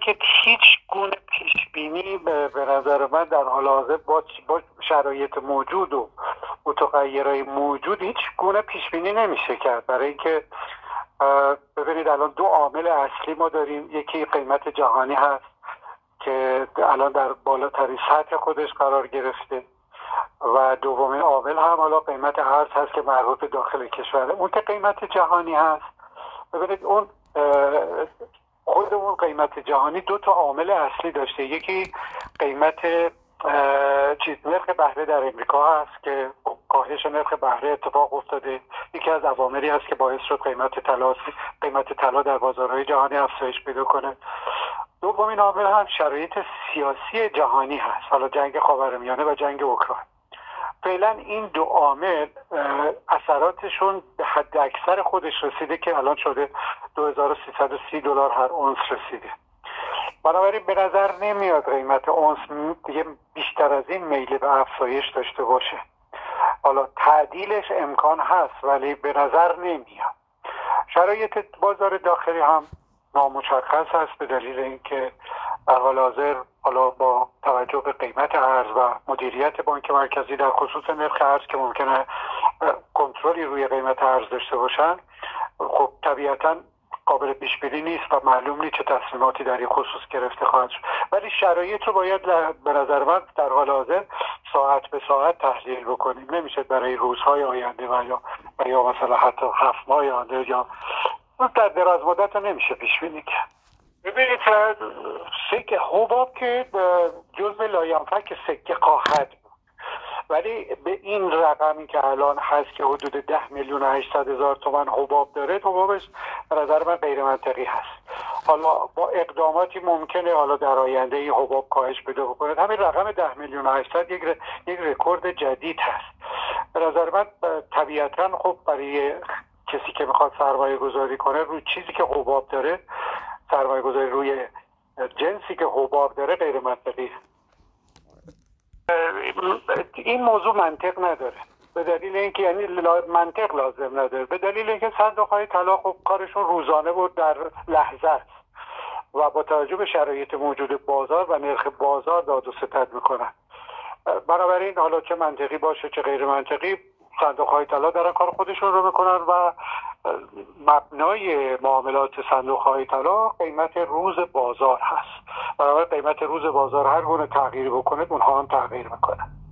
که هیچ گونه پیش بینی به نظر من در حال حاضر با شرایط موجود و متغیرهای موجود هیچ گونه پیش بینی نمیشه کرد. برای اینکه ببینید الان دو عامل اصلی ما داریم. یکی قیمت جهانی هست که الان در بالاترین سطح خودش قرار گرفته و دومین عامل هم حالا قیمت ارز هست که مربوط به داخل کشوره. اون که قیمت جهانی هست، ببینید اون خود اون قیمت جهانی دو تا عامل اصلی داشته. یکی قیمت نرخ بهره در امریکا هست که کاهش نرخ بهره اتفاق افتاده، یکی از عواملی هست که باعث شد قیمت طلا در بازارهای جهانی افزایش پیدا کنه. دومین عامل هم شرایط سیاسی جهانی هست، حالا جنگ خاورمیانه و جنگ اوکراین. فعلا این دو عامل اثراتشون به حد اکثر خودش رسیده که الان شده $2330 هر اونس رسیده. بنابراین به نظر نمیاد قیمت اونس دیگه بیشتر از این میل به افزایش داشته باشه. حالا تعدیلش امکان هست ولی به نظر نمیاد. شرایط بازار داخلی هم نامشخص هست به دلیل اینکه در حال حاضر حالا با توجه به قیمت ارز و مدیریت بانک مرکزی در خصوص نرخ ارز که ممکنه کنترلی روی قیمت ارز داشته باشن، خب طبیعتاً قابل پیش بینی نیست و معلوم نیست چه تصمیماتی در این خصوص گرفته خواهد شد. ولی شرایط رو باید به نظر من در حال حاضر ساعت به ساعت تحلیل بکنیم. نمیشه برای روزهای آینده و یا مثلا حتی 7 ماه آینده یا در دراز مدت نمیشه پیش بینی کرد. ببینید سکه حباب که جزء لاینفک سکه خواهد بود، ولی به این رقمی که الان هست که حدود 10,800,000 تومان حباب داره، حبابش به نظر من غیر منطقی هست. حالا با اقداماتی ممکنه حالا در آینده این حباب کاهش پیدا بکنه. همین رقم 10,800,000 یک رکورد جدید هست. به نظر من طبیعتاً خب برای کسی که میخواد سرمایه گذاری کنه روی چیزی که حباب داره، سرمایه گذاری روی جنسی که حباب داره غیر منطقی. این موضوع منطق نداره به دلیل اینکه یعنی منطق لازم نداره به دلیل اینکه صندوق‌های طلا خب کارشون روزانه بود در لحظه است و با توجه به شرایط موجود بازار و نرخ بازار داد و ستد میکنن. بنابراین حالا چه منطقی باشه چه غیر منطقی، صندوق‌های طلا دارن کار خودشون رو میکنن و مبنای معاملات صندوق‌های طلا قیمت روز بازار هست. بنابراین قیمت روز بازار هر گونه تغییری بکنه اونها هم تغییر میکنه.